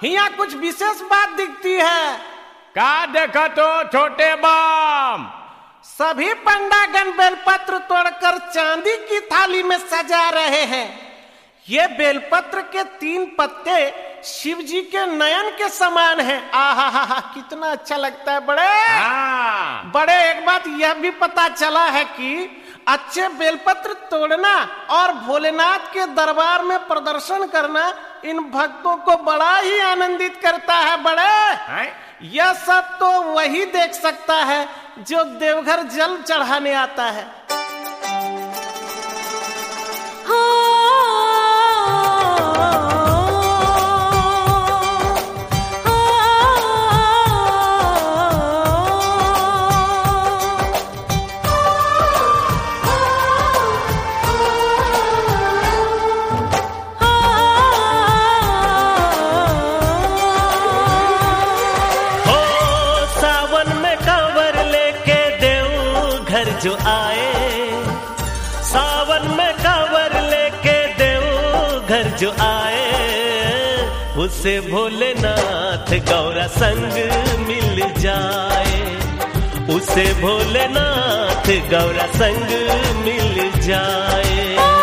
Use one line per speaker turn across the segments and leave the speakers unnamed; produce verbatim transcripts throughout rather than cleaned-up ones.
हिया कुछ विशेष बात दिखती है।
का देखा तो छोटे बम?
सभी पंडागण बेलपत्र तोड़कर चांदी की थाली में सजा रहे हैं। ये बेलपत्र के तीन पत्ते शिव जी के नयन के समान हैं। आहा हा हा, कितना अच्छा लगता है बड़े।
हाँ।
बड़े एक बात यह भी पता चला है कि अच्छे बेलपत्र तोड़ना और भोलेनाथ के दरबार में प्रदर्शन करना इन भक्तों को बड़ा ही आनंदित करता है बड़े।
है?
यह सब तो वही देख सकता है जो देवघर जल चढ़ाने आता है।
जो आए सावन में कांवर लेके देवघर जो आए, उसे भोलेनाथ गौरा संग मिल जाए। उसे भोलेनाथ गौरा संग मिल जाए।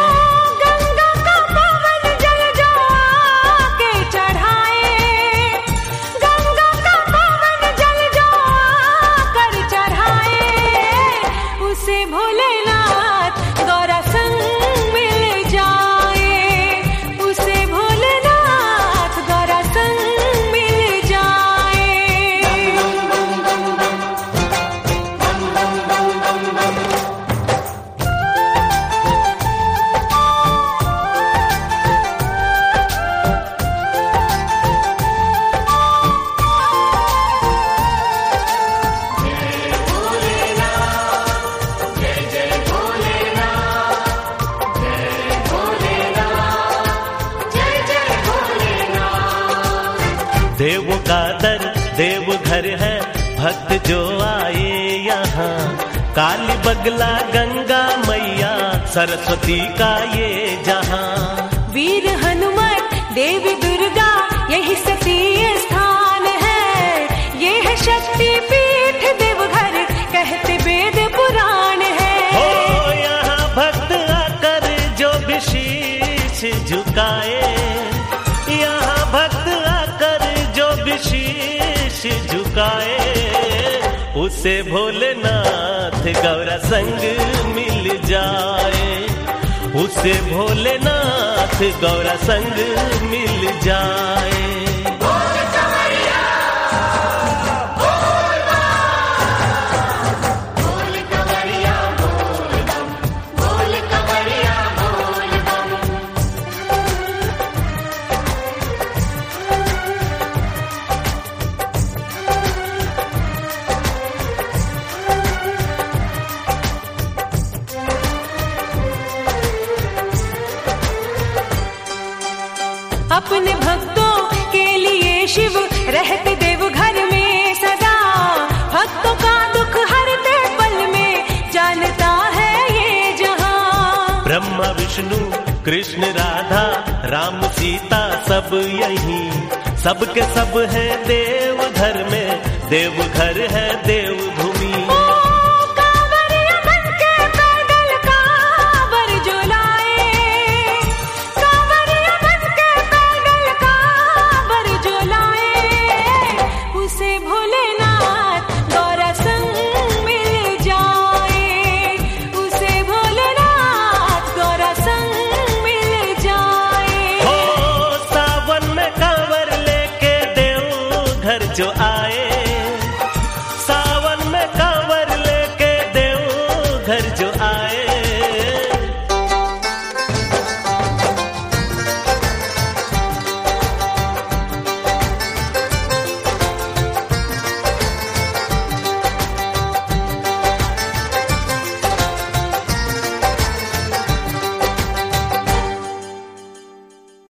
देवों का दर देवघर है, भक्त जो आए यहाँ। काली बगला गंगा मैया सरस्वती का ये जहाँ।
वीर हनुमत देवी दुर्गा यही सती स्थान है। ये है शक्ति पीठ देवघर कहते वेद पुराण है।
हो यहाँ भक्त आकर जो भी शीश झुकाए, यहाँ भक्त आकर जो भी शीश झुकाए, उसे भोलेनाथ गौरा संग मिल जाए। उसे भोलेनाथ गौरा संग मिल जाए।
अपने भक्तों के लिए शिव रहते देवघर में सदा। भक्तों का दुख हरते पल में जानता है ये जहां।
ब्रह्मा विष्णु कृष्ण राधा राम सीता सब यहीं, सबके सब है देवघर में। देवघर है देवभूमि। जो आए